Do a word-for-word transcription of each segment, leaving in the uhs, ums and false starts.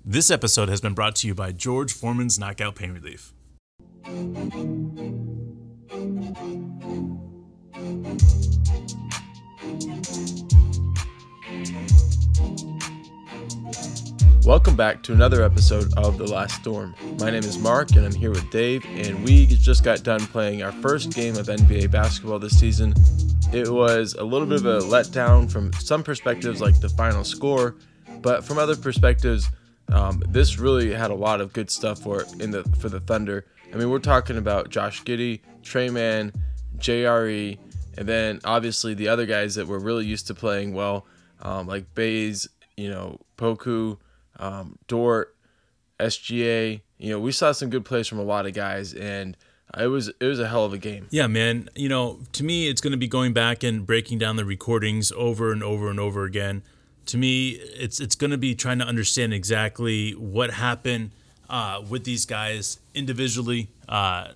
This episode has been brought to you by George Foreman's Knockout Pain Relief. Welcome back to another episode of The Last Storm. My name is Mark and I'm here with Dave, and we just got done playing our first game of N B A basketball this season. It was a little bit of a letdown from some perspectives, like the final score, but from other perspectives, um, this really had a lot of good stuff for in the for the Thunder. I mean, we're talking about Josh Giddey, Tre Mann, J R E, and then obviously the other guys that we're really used to playing well, um, like Bays, you know, Poku, um, Dort, S G A. You know, we saw some good plays from a lot of guys, and it was it was a hell of a game. Yeah, man. You know, to me, it's going to be going back and breaking down the recordings over and over and over again. To me, it's it's going to be trying to understand exactly what happened uh, with these guys individually. Uh,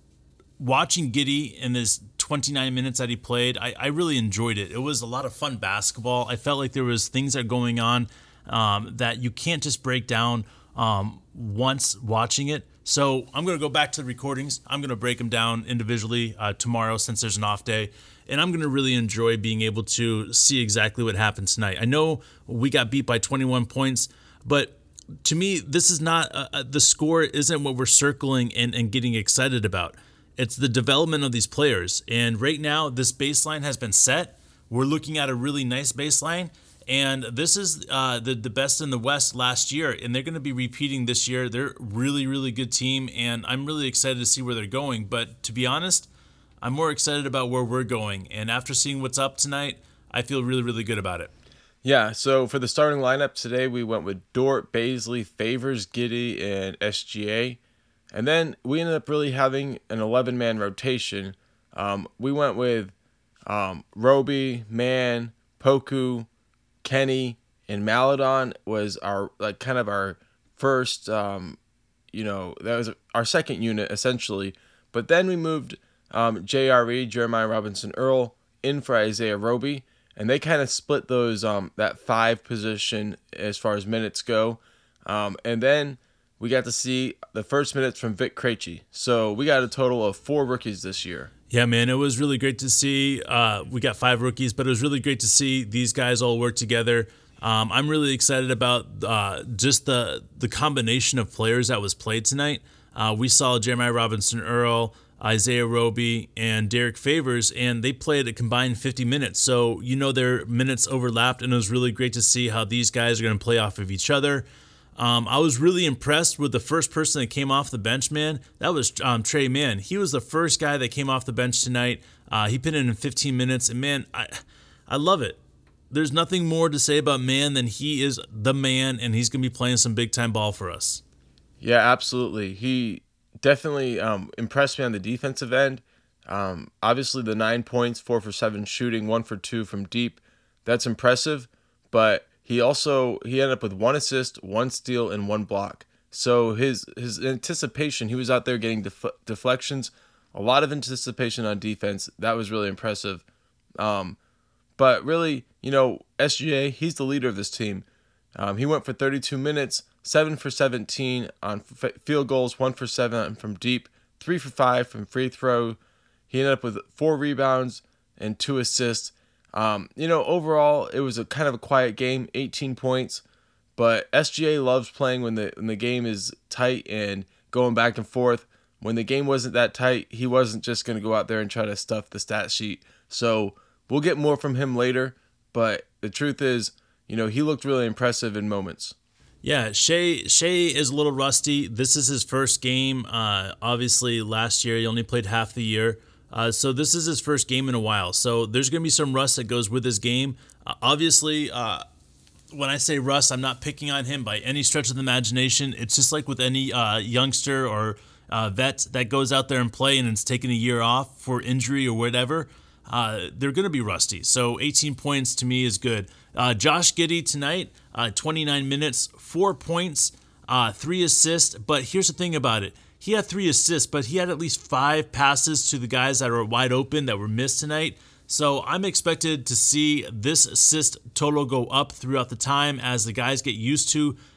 watching Giddey in this twenty-nine minutes that he played, I, I really enjoyed it. It was a lot of fun basketball. I felt like there was things that are going on um, that you can't just break down um, once watching it. So I'm going to go back to the recordings. I'm going to break them down individually uh, tomorrow since there's an off day. And I'm going to really enjoy being able to see exactly what happened tonight. I know we got beat by twenty-one points, but to me, this is not uh, the score isn't what we're circling and, and getting excited about. It's the development of these players. And right now, this baseline has been set. We're looking at a really nice baseline. And this is uh, the, the best in the West last year. And they're going to be repeating this year. They're a really, really good team. And I'm really excited to see where they're going. But to be honest, I'm more excited about where we're going. And after seeing what's up tonight, I feel really, really good about it. Yeah, so for the starting lineup today, we went with Dort, Bazley, Favors, Giddey, and S G A. And then we ended up really having an eleven-man rotation. Um, we went with um, Roby, Mann, Poku, Kenny, and Maledon was our like kind of our first, um, you know, that was our second unit essentially. But then we moved um, J R E, Jeremiah Robinson Earl, in for Isaiah Roby, and they kind of split those um, that five position as far as minutes go. Um, and then we got to see the first minutes from Vit Krejci. So we got a total of four rookies this year. Yeah, man, it was really great to see. Uh, we got five rookies, but it was really great to see these guys all work together. Um, I'm really excited about uh, just the the combination of players that was played tonight. Uh, we saw Jeremiah Robinson Earl, Isaiah Roby, and Derek Favors, and they played a combined fifty minutes. So, you know, their minutes overlapped, and it was really great to see how these guys are going to play off of each other. Um, I was really impressed with the first person that came off the bench, man. That was um, Tre Mann. He was the first guy that came off the bench tonight. Uh, he put in in fifteen minutes, and man, I, I love it. There's nothing more to say about Mann than he is the man, and he's going to be playing some big-time ball for us. Yeah, absolutely. He definitely um, impressed me on the defensive end. Um, obviously, the nine points, four for seven shooting, one for two from deep. That's impressive, but he also he ended up with one assist, one steal, and one block. So his his anticipation, he was out there getting def- deflections, a lot of anticipation on defense. That was really impressive. Um, but really, you know, S G A, he's the leader of this team. Um, he went for thirty-two minutes, seven for seventeen on f- field goals, one for seven from deep, three for five from free throw. He ended up with four rebounds and two assists. Um, you know, overall, it was a kind of a quiet game, eighteen points. But S G A loves playing when the when the game is tight and going back and forth. When the game wasn't that tight, he wasn't just going to go out there and try to stuff the stat sheet. So we'll get more from him later. But the truth is, you know, he looked really impressive in moments. Yeah, Shai Shai is a little rusty. This is his first game. Uh, obviously, last year he only played half the year. Uh, so this is his first game in a while. So there's going to be some rust that goes with his game. Uh, obviously, uh, when I say rust, I'm not picking on him by any stretch of the imagination. It's just like with any uh, youngster or uh, vet that goes out there and play and it's taking a year off for injury or whatever. Uh, they're going to be rusty. So eighteen points to me is good. Uh, Josh Giddey tonight, uh, twenty-nine minutes, four points, uh, three assists. But here's the thing about it. He had three assists, but he had at least five passes to the guys that are wide open that were missed tonight. So I'm expected to see this assist total go up throughout the time as the guys get used to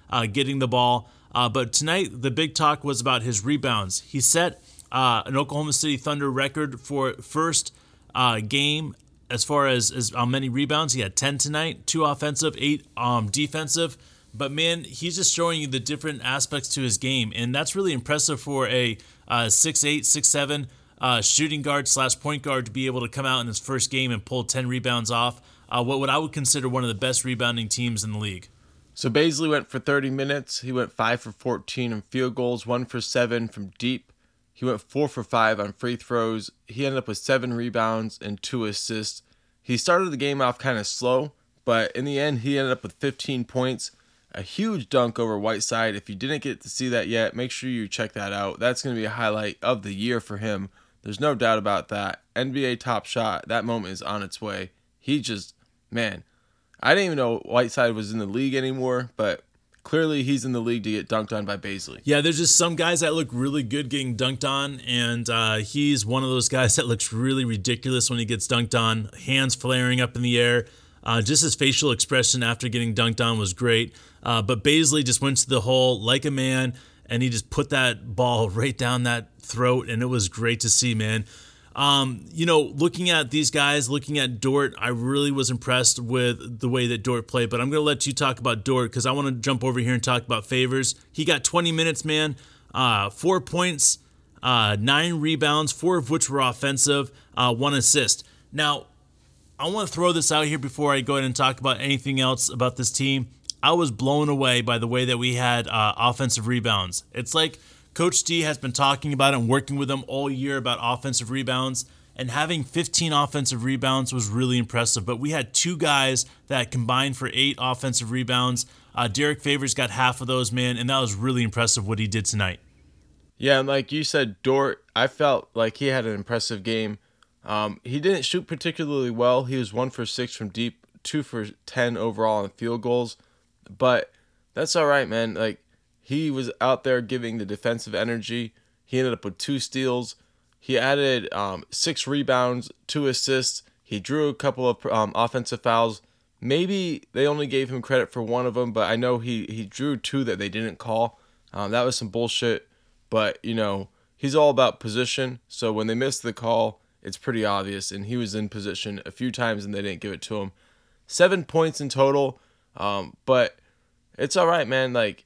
uh, getting the ball. Uh, but tonight, the big talk was about his rebounds. He set uh, an Oklahoma City Thunder record for first uh, game as far as, as how many rebounds. He had ten tonight, two offensive, eight um, defensive. But, man, he's just showing you the different aspects to his game, and that's really impressive for a uh, six eight, six seven uh, shooting guard slash point guard to be able to come out in his first game and pull ten rebounds off. Uh, what, what I would consider one of the best rebounding teams in the league. So Bazley went for thirty minutes. He went five for fourteen on field goals, one for seven from deep. He went four for five on free throws. He ended up with seven rebounds and two assists. He started the game off kind of slow, but in the end, he ended up with fifteen points. A huge dunk over Whiteside. If you didn't get to see that yet, make sure you check that out. That's going to be a highlight of the year for him. There's no doubt about that. N B A top shot. That moment is on its way. He just, man, I didn't even know Whiteside was in the league anymore, but clearly he's in the league to get dunked on by Bazley. Yeah, there's just some guys that look really good getting dunked on, and uh, he's one of those guys that looks really ridiculous when he gets dunked on. Hands flaring up in the air. Uh, just his facial expression after getting dunked on was great. Uh, but Bazley just went to the hole like a man, and he just put that ball right down that throat, and it was great to see, man. Um, you know, looking at these guys, looking at Dort, I really was impressed with the way that Dort played. But I'm going to let you talk about Dort because I want to jump over here and talk about Favors. He got twenty minutes, man, uh, four points, uh, nine rebounds, four of which were offensive, uh, one assist. Now, I want to throw this out here before I go ahead and talk about anything else about this team. I was blown away by the way that we had uh, offensive rebounds. It's like Coach D has been talking about it and working with them all year about offensive rebounds, and having fifteen offensive rebounds was really impressive. But we had two guys that combined for eight offensive rebounds. Uh, Derek Favors got half of those, man, and that was really impressive what he did tonight. Yeah, and like you said, Dort, I felt like he had an impressive game. Um, he didn't shoot particularly well. He was one for six from deep, two for ten overall on field goals. But that's all right, man. Like, he was out there giving the defensive energy. He ended up with two steals. He added um, six rebounds, two assists. He drew a couple of um, offensive fouls. Maybe they only gave him credit for one of them, but I know he, he drew two that they didn't call. Um, that was some bullshit. But, you know, he's all about position. So when they missed the call, it's pretty obvious. And he was in position a few times and they didn't give it to him. Seven points in total. Um, but it's all right, man. Like,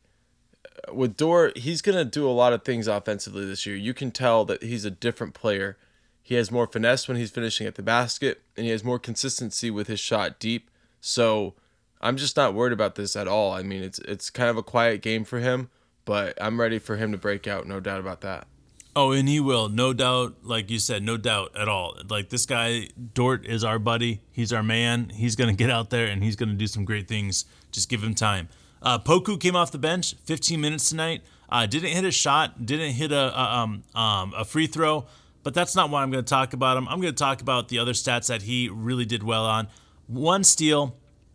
with Dort, he's going to do a lot of things offensively this year. You can tell that he's a different player. He has more finesse when he's finishing at the basket, and he has more consistency with his shot deep. So I'm just not worried about this at all. I mean, it's it's kind of a quiet game for him, but I'm ready for him to break out, no doubt about that. Oh, and he will, no doubt, like you said, no doubt at all. Like, this guy, Dort, is our buddy. He's our man. He's going to get out there, and he's going to do some great things. Just give him time. Uh, Poku came off the bench, fifteen minutes tonight. Uh, didn't hit a shot, didn't hit a, a, um, um, a free throw, but that's not why I'm going to talk about him. I'm going to talk about the other stats that he really did well on. One steal,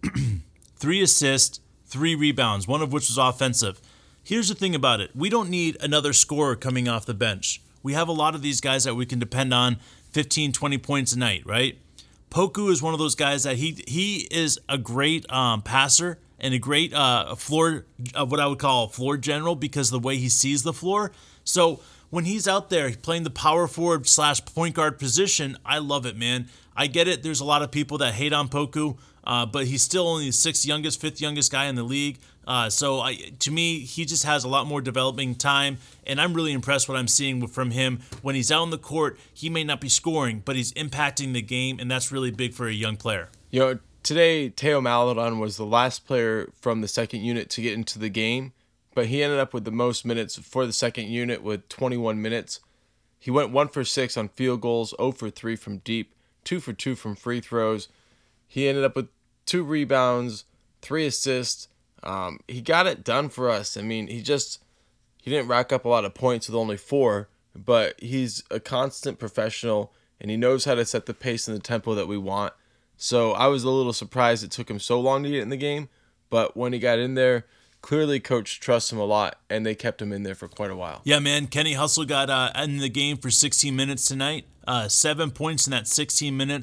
three assists, three rebounds, one of which was offensive. Here's the thing about it. We don't need another scorer coming off the bench. We have a lot of these guys that we can depend on fifteen, twenty points a night, right? Poku is one of those guys that he he is a great um, passer and a great uh, floor, uh, what I would call a floor general because of the way he sees the floor. So when he's out there playing the power forward slash point guard position, I love it, man. I get it. There's a lot of people that hate on Poku, uh, but he's still only the sixth youngest, fifth youngest guy in the league. Uh, so I, to me, he just has a lot more developing time, and I'm really impressed what I'm seeing from him. When he's out on the court, he may not be scoring, but he's impacting the game, and that's really big for a young player. You know, today, Teo Maledon was the last player from the second unit to get into the game, but he ended up with the most minutes for the second unit with twenty-one minutes. He went one for six on field goals, zero for three from deep, two for two from free throws. He ended up with two rebounds, three assists. Um, he got it done for us. I mean, he just, he didn't rack up a lot of points with only four, but he's a constant professional, and he knows how to set the pace and the tempo that we want. So I was a little surprised it took him so long to get in the game, but when he got in there, clearly Coach trusts him a lot, and they kept him in there for quite a while. Yeah, man, Kenny Hustle got uh, in the game for sixteen minutes tonight, uh, seven points in that sixteen minutes.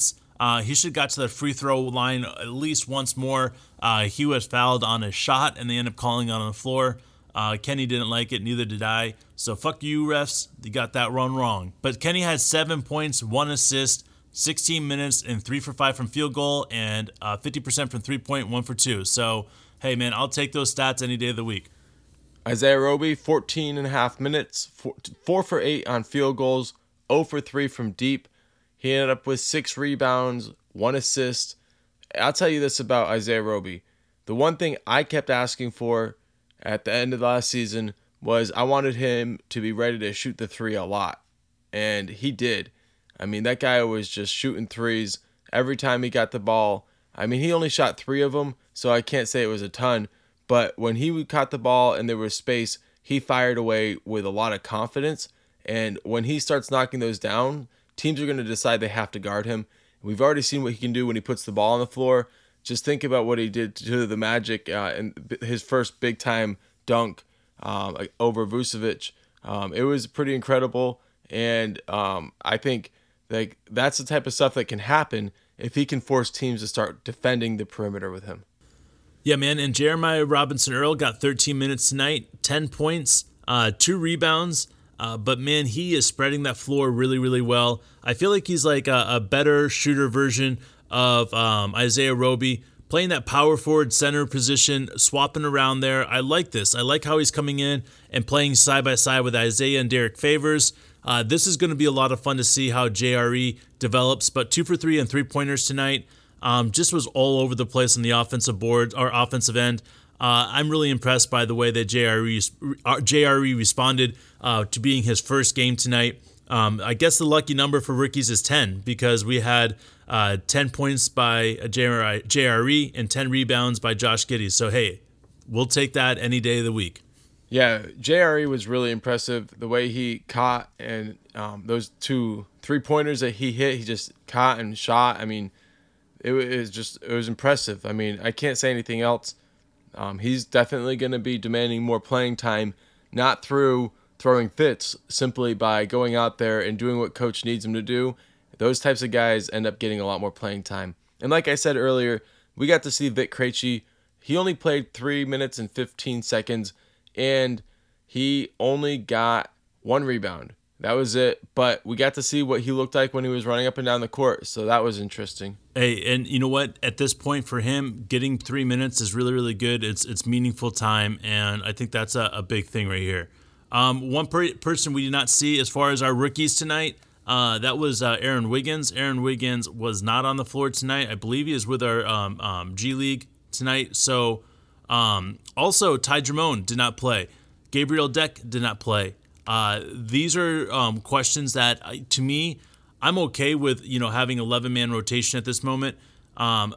Uh, he should have got to the free throw line at least once more. Uh, he was fouled on a shot, and they ended up calling it on the floor. Uh, Kenny didn't like it, neither did I. So fuck you, refs. You got that one wrong. But Kenny had seven points, one assist, sixteen minutes, and three for five from field goal, and uh, fifty percent from three-point, one for two. So, hey, man, I'll take those stats any day of the week. Isaiah Roby, fourteen and a half minutes, four, four for eight on field goals, zero for three from deep. He ended up with six rebounds, one assist. I'll tell you this about Isaiah Roby. The one thing I kept asking for at the end of the last season was I wanted him to be ready to shoot the three a lot. And he did. I mean, that guy was just shooting threes every time he got the ball. I mean, he only shot three of them, so I can't say it was a ton. But when he caught the ball and there was space, he fired away with a lot of confidence. And when he starts knocking those down, teams are going to decide they have to guard him. We've already seen what he can do when he puts the ball on the floor. Just think about what he did to the Magic uh, in his first big-time dunk um, over Vucevic. Um, it was pretty incredible, and um, I think like that's the type of stuff that can happen if he can force teams to start defending the perimeter with him. Yeah, man, and Jeremiah Robinson-Earl got thirteen minutes tonight, ten points, uh, two rebounds, uh, but man, he is spreading that floor really, really well. I feel like he's like a, a better shooter version of um, Isaiah Roby, playing that power forward center position, swapping around there. I like this. I like how he's coming in and playing side by side with Isaiah and Derek Favors. Uh, this is going to be a lot of fun to see how J R E develops, but two for three and three-pointers tonight. Um, just was all over the place on the offensive board or offensive end. Uh, I'm really impressed by the way that J R E, J R E responded uh, to being his first game tonight. Um, I guess the lucky number for rookies is ten because we had uh, ten points by J R E and ten rebounds by Josh Giddey. So, hey, we'll take that any day of the week. Yeah, J R E was really impressive. The way he caught and um, those two three-pointers that he hit, he just caught and shot. I mean, it was just it was impressive. I mean, I can't say anything else. Um, he's definitely going to be demanding more playing time, not through throwing fits, simply by going out there and doing what coach needs him to do. Those types of guys end up getting a lot more playing time. And like I said earlier, we got to see Vic Krejci. He only played three minutes and fifteen seconds, and he only got one rebound. That was it. But we got to see what he looked like when he was running up and down the court, so that was interesting. Hey, and you know what? At this point for him, getting three minutes is really, really good. It's it's meaningful time, and I think that's a, a big thing right here. Um, one per- person we did not see as far as our rookies tonight, uh, that was uh, Aaron Wiggins. Aaron Wiggins was not on the floor tonight. I believe he is with our um, um, G League tonight. So um, also, Ty Jerome did not play. Gabriel Deck did not play. Uh, these are um, questions that, uh, to me, I'm okay with, you know, having eleven-man rotation at this moment. Um,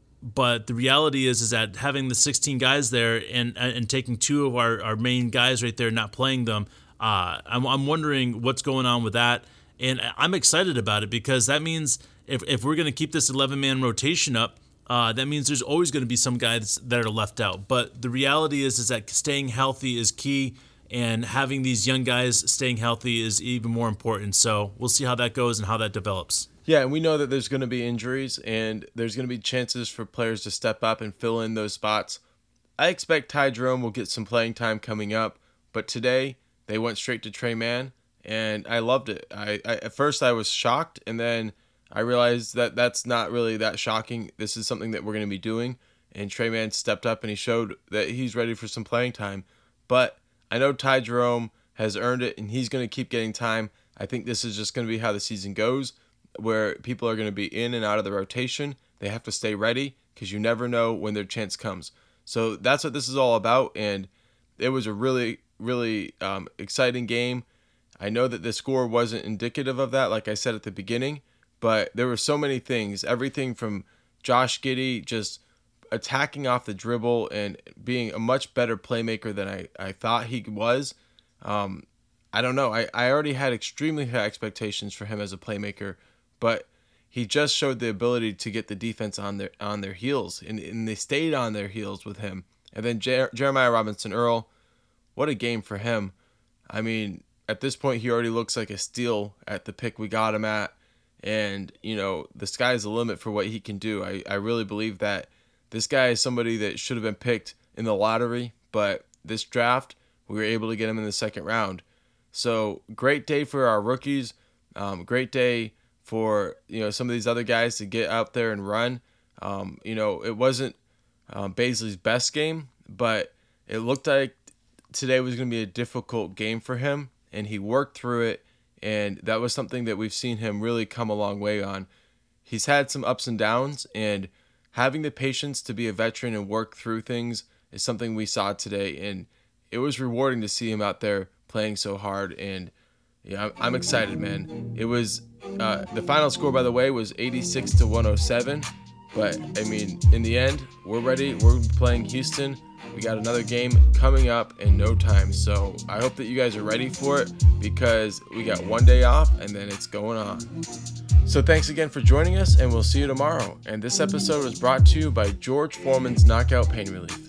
but the reality is is that having the sixteen guys there and and taking two of our, our main guys right there, not playing them, uh, I'm, I'm wondering what's going on with that. And I'm excited about it because that means if, if we're going to keep this eleven-man rotation up, uh, that means there's always going to be some guys that are left out. But the reality is is that staying healthy is key. And having these young guys staying healthy is even more important. So we'll see how that goes and how that develops. Yeah, and we know that there's going to be injuries and there's going to be chances for players to step up and fill in those spots. I expect Ty Jerome will get some playing time coming up, but today they went straight to Tre Mann, and I loved it. I, I At first I was shocked, and then I realized that that's not really that shocking. This is something that we're going to be doing, and Tre Mann stepped up and he showed that he's ready for some playing time. But I know Ty Jerome has earned it, and he's going to keep getting time. I think this is just going to be how the season goes, where people are going to be in and out of the rotation. They have to stay ready because you never know when their chance comes. So that's what this is all about, and it was a really, really um, exciting game. I know that the score wasn't indicative of that, like I said at the beginning, but there were so many things. Everything from Josh Giddey just attacking off the dribble and being a much better playmaker than I, I thought he was. Um, I don't know. I, I already had extremely high expectations for him as a playmaker, but he just showed the ability to get the defense on their on their heels, and, and they stayed on their heels with him. And then Jer- Jeremiah Robinson-Earl, what a game for him. I mean, at this point, he already looks like a steal at the pick we got him at. And, you know, the sky's the limit for what he can do. I, I really believe that this guy is somebody that should have been picked in the lottery, but this draft, we were able to get him in the second round. So great day for our rookies. Um, great day for, you know, some of these other guys to get out there and run. Um, you know, it wasn't um, Bazley's best game, but it looked like today was going to be a difficult game for him, and he worked through it, and that was something that we've seen him really come a long way on. He's had some ups and downs, and having the patience to be a veteran and work through things is something we saw today, and it was rewarding to see him out there playing so hard. And yeah, I'm excited, man. It was uh, the final score, by the way, was eighty-six to one oh seven. But I mean, in the end, we're ready. We're playing Houston. We got another game coming up in no time. So I hope that you guys are ready for it, because we got one day off and then it's going on. So thanks again for joining us, and we'll see you tomorrow. And this episode was brought to you by George Foreman's Knockout Pain Relief.